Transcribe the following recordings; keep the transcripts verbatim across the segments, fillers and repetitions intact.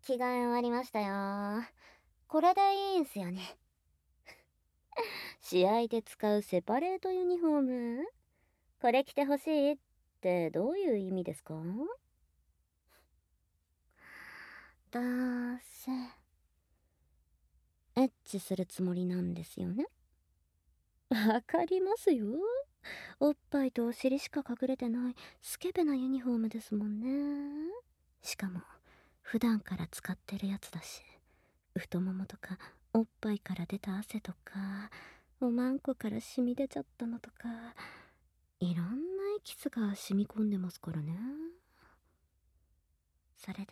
着替え終わりましたよ。これでいいんすよね。試合で使うセパレートユニフォーム、これ着てほしいってどういう意味ですか？どうせエッチするつもりなんですよね。わかりますよ。おっぱいとお尻しか隠れてないスケベなユニフォームですもんね。しかも普段から使ってるやつだし、太ももとかおっぱいから出た汗とかおまんこから染み出ちゃったのとか、いろんなエキスが染み込んでますからね。それで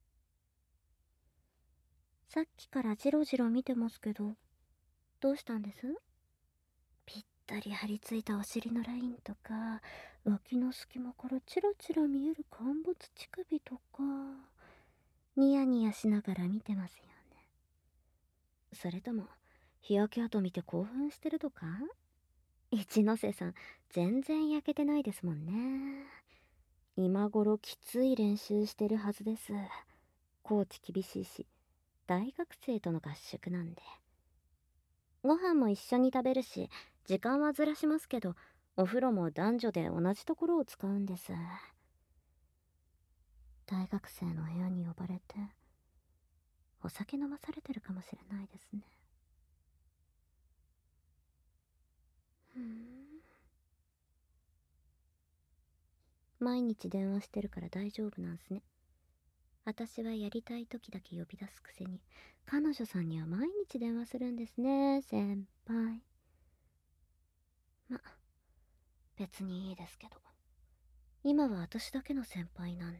さっきからジロジロ見てますけど、どうしたんです？ぴったり張り付いたお尻のラインとか、脇の隙間からチラチラ見える陥没乳首とか、ニヤニヤしながら見てますよね。それとも日焼け跡見て興奮してるとか？一ノ瀬さん全然焼けてないですもんね。今頃きつい練習してるはずです。コーチ厳しいし、大学生との合宿なんで。ご飯も一緒に食べるし、時間はずらしますけど、お風呂も男女で同じところを使うんです。大学生の部屋に呼ばれて、お酒飲まされてるかもしれないですね。ふん。毎日電話してるから大丈夫なんすね。私はやりたい時だけ呼び出すくせに、彼女さんには毎日電話するんですね、先輩。ま、別にいいですけど。今は私だけの先輩なんで。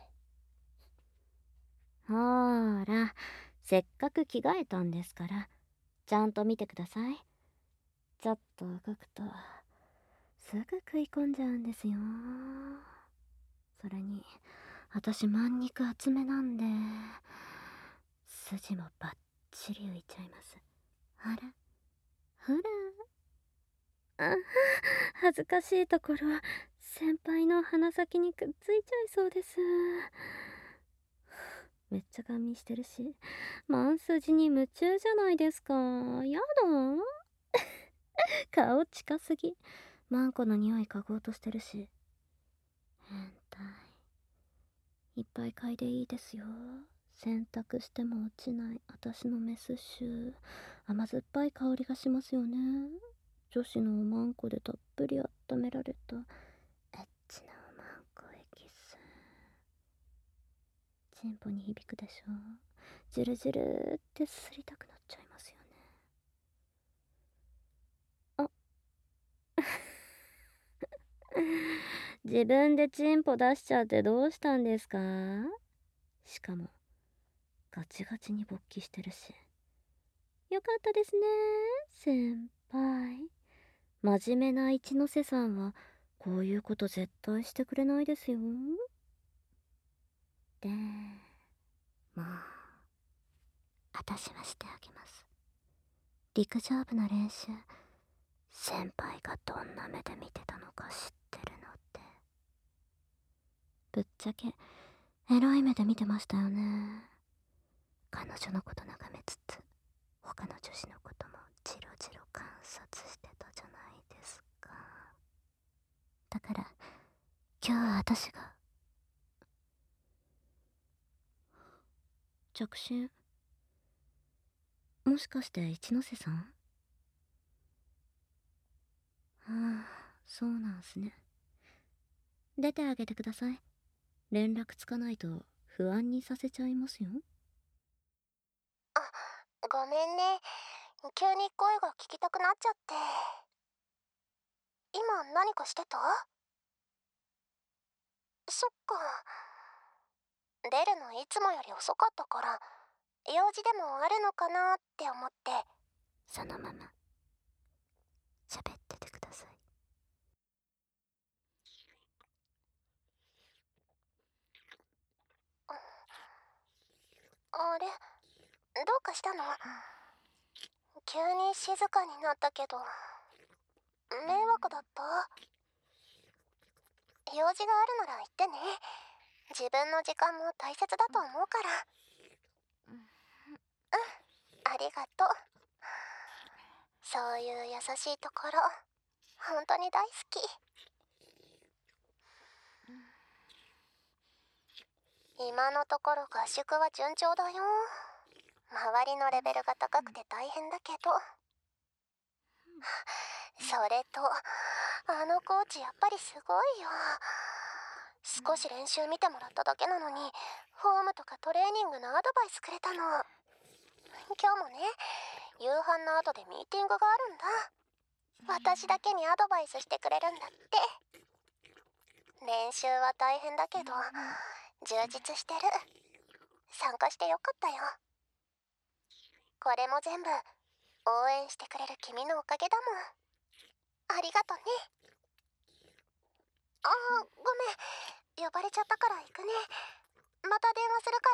ほーら、せっかく着替えたんですから、ちゃんと見てください。ちょっと動くと、すぐ食い込んじゃうんですよ。それに、私まん肉厚めなんで、筋もバッチリ浮いちゃいます。ほら、ほら。あ、恥ずかしいところ、先輩の鼻先にくっついちゃいそうです。めっちゃガン見してるし、マンスジに夢中じゃないですか。やだ顔近すぎ。マンコの匂い嗅ごうとしてるし。変態。いっぱい嗅いでいいですよ。洗濯しても落ちない私のメス臭。甘酸っぱい香りがしますよね。女子のおまんこでたっぷり温められたエッチなおまんこエキス。チンポに響くでしょ。ジュルジュルってすすりたくなっちゃいますよね。あ自分でチンポ出しちゃってどうしたんですか？しかもガチガチに勃起してるし。よかったですね、先輩。真面目な一ノ瀬さんはこういうこと絶対してくれないですよ。でもう私はしてあげます。陸上部の練習、先輩がどんな目で見てたのか知ってるのって。ぶっちゃけエロい目で見てましたよね。彼女のこと眺めつつ他の女子のこともジロジロ観察してたじゃないですか。だから今日は私が。着信、もしかして一ノ瀬さん？ああ、そうなんすね。出てあげてください。連絡つかないと不安にさせちゃいますよ。 あ、ごめんね。急に声が聞きたくなっちゃって。今何かしてた？そっか。出るのいつもより遅かったから、用事でもあるのかなって思って。 そのまま喋っててください。 あれ、どうかしたの？急に静かになったけど、迷惑だった？用事があるなら言ってね。自分の時間も大切だと思うから。 ありがとう。そういう優しいところ本当に大好き。今のところ合宿は順調だよ。周りのレベルが高くて大変だけど、それとあのコーチやっぱりすごいよ。少し練習見てもらっただけなのにフォームとかトレーニングのアドバイスくれたの。今日もね、夕飯の後でミーティングがあるんだ。私だけにアドバイスしてくれるんだって。練習は大変だけど充実してる。参加してよかったよ。これも全部応援してくれる君のおかげだもん。ありがとね。あー、ごめん、呼ばれちゃったから行くね。また電話するから。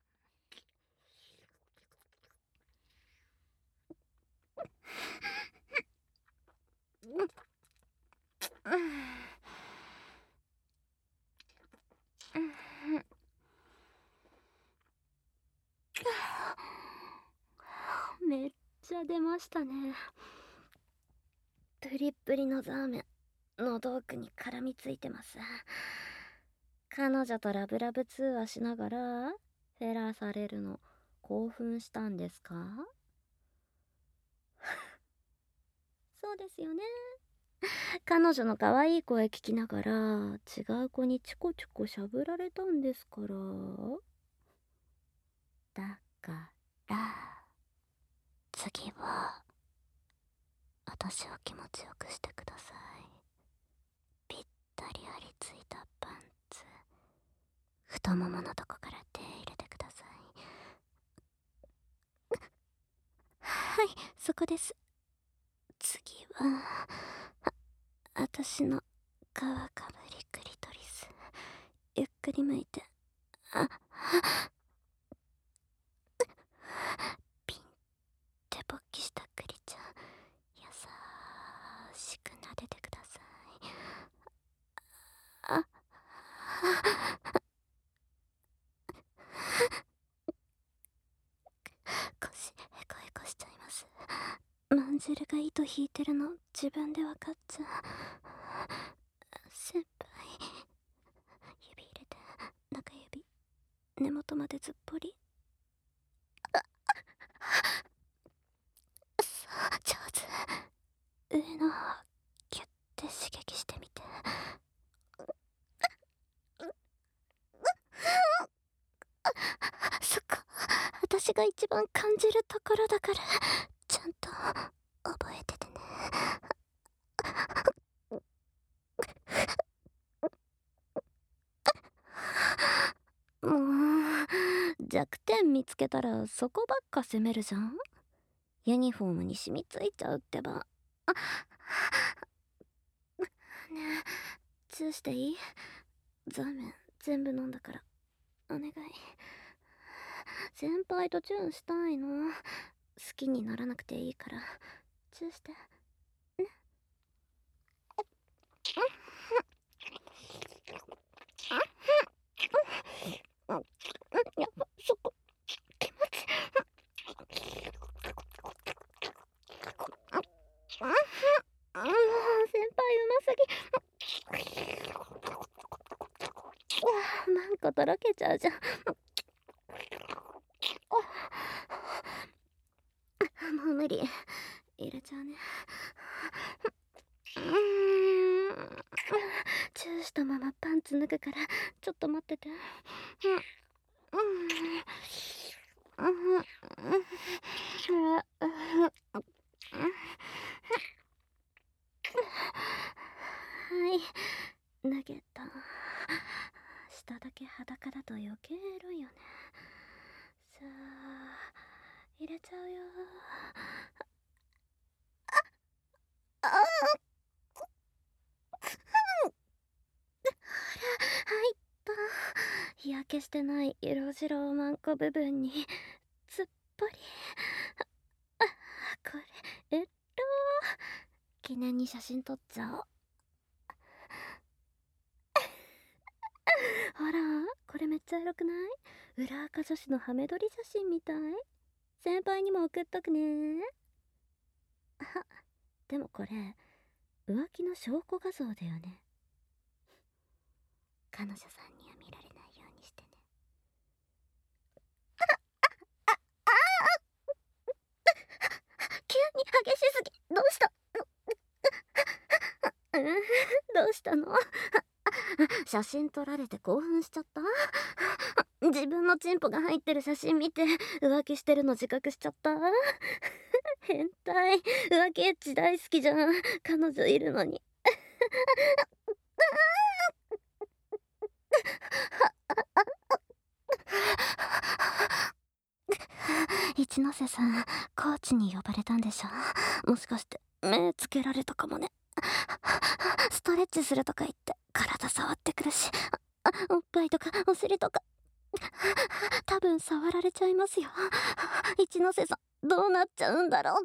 めっちゃ出ましたね。プリップリのザーメン喉奥に絡みついてます。彼女とラブラブ通話しながらフェラーされるの興奮したんですか？そうですよね。彼女の可愛い声聞きながら違う子にチコチコしゃぶられたんですから。だから次は私を気持ちよくしてください。ぴったり張り付いたパンツ、太もものとこから手入れてください。はい、そこです。次はあ私の皮かぶりクリトリスゆっくり向いて、あピンって勃起したクリちゃん優しく撫でてください。あ腰へこへこしちゃいます。まんじるが糸引いてるの自分で分かっちゃう。先輩、指入れて、中指根元までずっぽり。そう上手。上の方キュッて刺激してみて。そこ私が一番感じるところだからちゃんと覚えててね。もう弱点見つけたらそこばっか責めるじゃん。ユニフォームに染みついちゃうってば。あねえ、チューしていい？ザーメン全部飲んだからお願い。先輩とチューしたいの。好きにならなくていいからチューしてね。やっぱそこ気持ち先輩うますぎ。なんかとろけちゃうじゃん。もう無理、入れちゃうね。うーんチューしたままパンツ脱ぐからちょっと待ってて。うんうんうんうんはい、脱げた。下だけ裸だと余計エロいよね。さあ入れちゃうよ。ああ入った。日焼けしてない色白マンコ部分につっぽり。あこれえっと記念に写真撮っちゃおう。ほらこれめっちゃエロくない？裏垢女子のハメ撮り写真みたい。 先輩にも送っとくね。あ、でもこれ浮気の証拠画像だよね。彼女さんには見られないようにしてね。急に激しすぎ。どうした？うん、どうしたの？写真撮られて興奮しちゃった？自分のチンポが入ってる写真見て浮気してるの自覚しちゃった？変態。浮気エッチ大好きじゃん。彼女いるのに。一ノ瀬さん、コーチに呼ばれたんでしょ？もしかして目つけられたかもね。ストレッチするとか言って体触ってくるし、あおっぱいとかお尻とか多分触られちゃいますよ。一ノ瀬さんどうなっちゃうんだろう。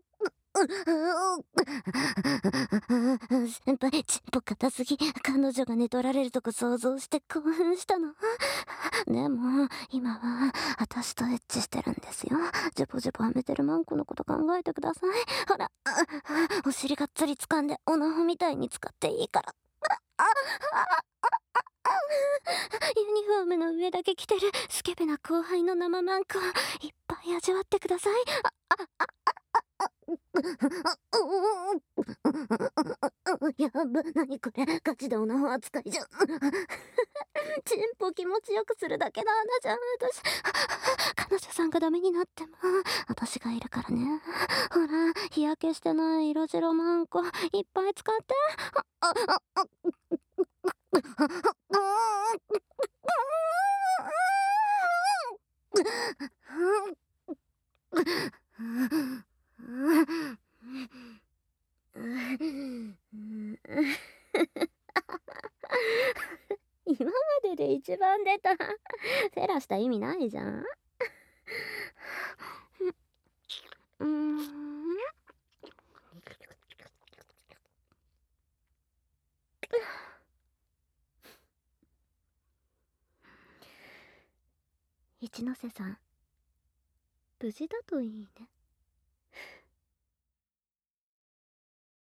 先輩、チンポ硬すぎ。彼女が寝取られるとこ想像して興奮したの。でも今は私とエッチしてるんですよ。ジョボジョボはめてるマンコのこと考えてください。ほら、お尻がっつり掴んでオナホみたいに使っていいから。ユニフォームの上だけ着てるスケベな後輩の生マンコいっぱい味わってください。やば、なにこれ、ガチでオナホ扱いじゃん。チンポ気持ちよくするだけの穴じゃん、私。彼女さんがダメになっても私がいるからね。ほら、日焼けしてない色白マンコいっぱい使って。今までで一番出た。フェラした意味ないじゃん。うーん。一ノ瀬さん、無事だといいね。